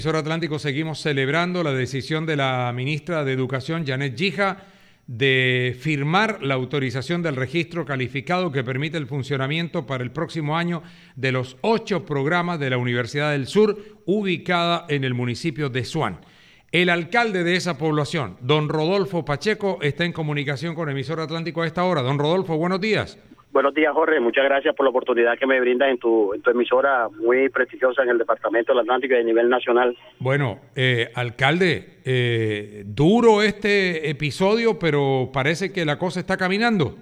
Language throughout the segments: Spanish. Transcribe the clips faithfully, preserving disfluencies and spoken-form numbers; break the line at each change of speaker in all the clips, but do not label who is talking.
Emisor Atlántico seguimos celebrando la decisión de la ministra de Educación, Janet Gija, de firmar la autorización del registro calificado que permite el funcionamiento para el próximo año de los ocho programas de la Universidad del Sur, ubicada en el municipio de Suán. El alcalde de esa población, don Rodolfo Pacheco, está en comunicación con Emisor Atlántico a esta hora. Don Rodolfo, buenos días.
Buenos días, Jorge. Muchas gracias por la oportunidad que me brindas en tu, en tu emisora muy prestigiosa en el departamento del Atlántico y a nivel nacional.
Bueno, eh, alcalde, eh, duro este episodio, pero parece que la cosa está caminando.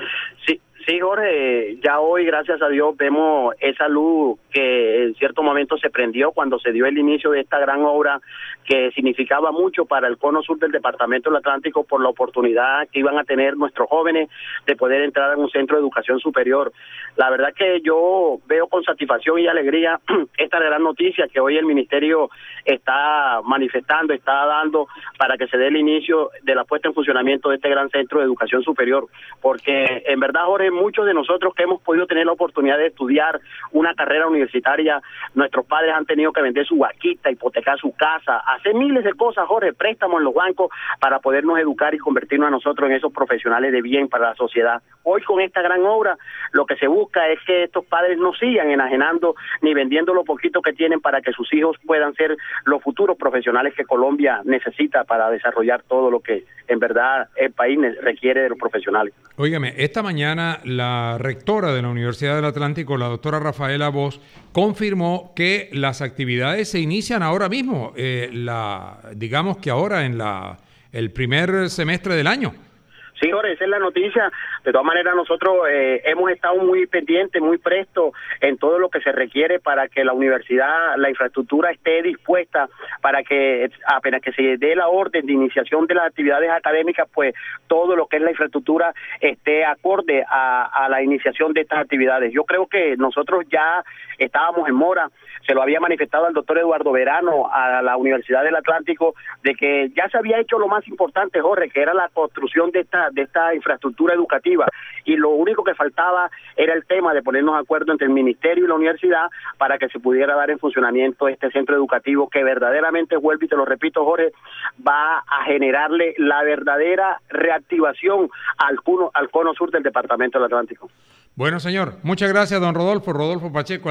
Sí, sí, Jorge. Ya hoy, gracias a Dios, vemos esa luz que en cierto momento se prendió cuando se dio el inicio de esta gran obra que significaba mucho para el cono sur del departamento del Atlántico por la oportunidad que iban a tener nuestros jóvenes de poder entrar en un centro de educación superior. La verdad que yo veo con satisfacción y alegría esta gran noticia que hoy el ministerio está manifestando, está dando para que se dé el inicio de la puesta en funcionamiento de este gran centro de educación superior, porque en verdad, Jorge, muchos de nosotros que hemos podido tener la oportunidad de estudiar una carrera universitaria, nuestros padres han tenido que vender su vaquita, hipotecar su casa, hacer miles de cosas, Jorge, préstamos en los bancos para podernos educar y convertirnos a nosotros en esos profesionales de bien para la sociedad. Hoy con esta gran obra lo que se busca es que estos padres no sigan enajenando ni vendiendo lo poquito que tienen para que sus hijos puedan ser los futuros profesionales que Colombia necesita para desarrollar todo lo que en verdad el país requiere de los profesionales.
Óigame, esta mañana la rectora de la Universidad del Atlántico, la doctora Rafaela Bosch, confirmó que las actividades se inician ahora mismo, eh, la, digamos que ahora en la el primer semestre del año.
Sí, Jorge, esa es la noticia. De todas maneras, nosotros eh, hemos estado muy pendientes, muy prestos en todo lo que se requiere para que la universidad, la infraestructura esté dispuesta para que apenas que se dé la orden de iniciación de las actividades académicas, pues todo lo que es la infraestructura esté acorde a, a la iniciación de estas actividades. Yo creo que nosotros ya estábamos en mora, se lo había manifestado al doctor Eduardo Verano a la Universidad del Atlántico, de que ya se había hecho lo más importante, Jorge, que era la construcción de esta de esta infraestructura educativa, y lo único que faltaba era el tema de ponernos de acuerdo entre el ministerio y la universidad para que se pudiera dar en funcionamiento este centro educativo que verdaderamente, vuelvo y te lo repito, Jorge, va a generarle la verdadera reactivación al cono, al cono sur del departamento del Atlántico.
Bueno, señor, muchas gracias, don Rodolfo, Rodolfo Pacheco.